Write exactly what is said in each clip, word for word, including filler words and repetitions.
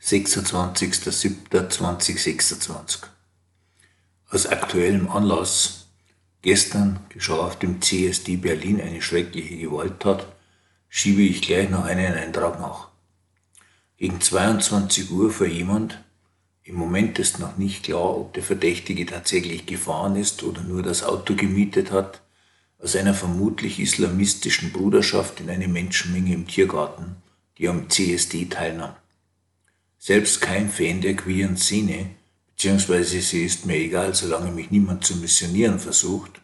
sechsundzwanzigster siebter zweitausendsechsundzwanzig. Aus aktuellem Anlass: Gestern geschah auf dem C S D Berlin eine schreckliche Gewalttat, schiebe ich gleich noch einen Eintrag nach. Gegen zweiundzwanzig Uhr fuhr jemand, im Moment ist noch nicht klar, ob der Verdächtige tatsächlich gefahren ist oder nur das Auto gemietet hat, aus einer vermutlich islamistischen Bruderschaft in eine Menschenmenge im Tiergarten, die am C S D teilnahm. Selbst kein Fan der queeren Szene, beziehungsweise sie ist mir egal, solange mich niemand zu missionieren versucht.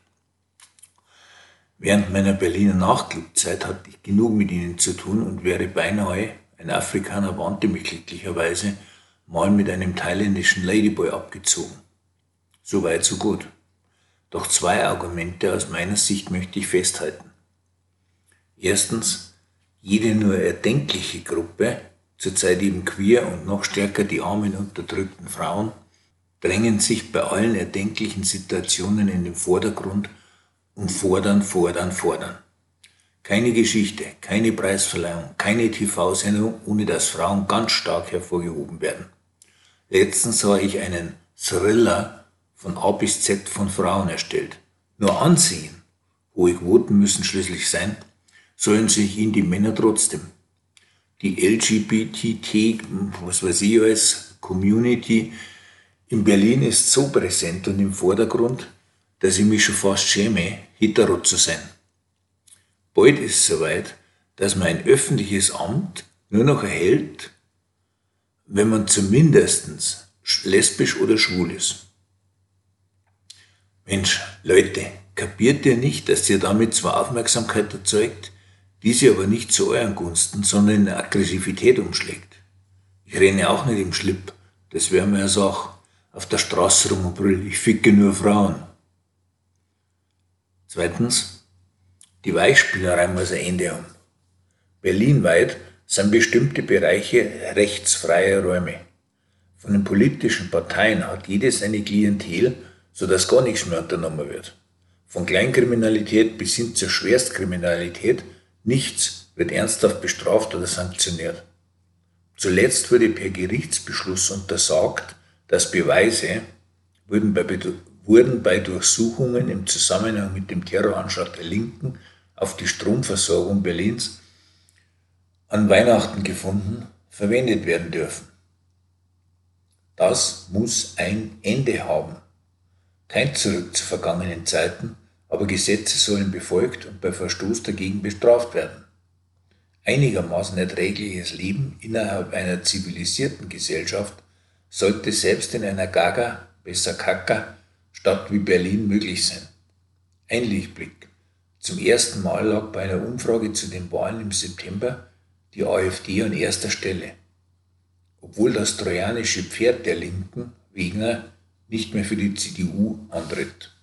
Während meiner Berliner Nachtclubzeit hatte ich genug mit ihnen zu tun und wäre beinahe, ein Afrikaner warnte mich glücklicherweise, mal mit einem thailändischen Ladyboy abgezogen. So weit, so gut. Doch zwei Argumente aus meiner Sicht möchte ich festhalten. Erstens, jede nur erdenkliche Gruppe, zurzeit eben queer und noch stärker die armen unterdrückten Frauen, drängen sich bei allen erdenklichen Situationen in den Vordergrund und fordern, fordern, fordern. Keine Geschichte, keine Preisverleihung, keine T V-Sendung, ohne dass Frauen ganz stark hervorgehoben werden. Letztens sah ich einen Thriller von A bis Z von Frauen erstellt. Nur ansehen, hohe Quoten müssen schließlich sein, sollen sich ihn die Männer trotzdem. Die L G B T T, was weiß ich als Community in Berlin ist so präsent und im Vordergrund, dass ich mich schon fast schäme, hetero zu sein. Bald ist es soweit, dass man ein öffentliches Amt nur noch erhält, wenn man zumindest lesbisch oder schwul ist. Mensch, Leute, kapiert ihr nicht, dass ihr damit zwar Aufmerksamkeit erzeugt, diese aber nicht zu euren Gunsten, sondern in Aggressivität umschlägt? Ich renne auch nicht im Schlipp, das wäre mir eine Sache, auf der Straße rum und brüll, ich ficke nur Frauen. Zweitens, die Weichspielerei muss ein Ende haben. Berlinweit sind bestimmte Bereiche rechtsfreie Räume. Von den politischen Parteien hat jedes seine Klientel, sodass gar nichts mehr unternommen wird. Von Kleinkriminalität bis hin zur Schwerstkriminalität, nichts wird ernsthaft bestraft oder sanktioniert. Zuletzt wurde per Gerichtsbeschluss untersagt, dass Beweise wurden bei, wurden bei Durchsuchungen im Zusammenhang mit dem Terroranschlag der Linken auf die Stromversorgung Berlins an Weihnachten gefunden, verwendet werden dürfen. Das muss ein Ende haben. Kein Zurück zu vergangenen Zeiten, aber Gesetze sollen befolgt und bei Verstoß dagegen bestraft werden. Einigermaßen erträgliches Leben innerhalb einer zivilisierten Gesellschaft sollte selbst in einer Gaga, besser Kaka, Stadt wie Berlin möglich sein. Ein Lichtblick. Zum ersten Mal lag bei einer Umfrage zu den Wahlen im September die AfD an erster Stelle, obwohl das trojanische Pferd der Linken, Wegner, nicht mehr für die C D U antritt.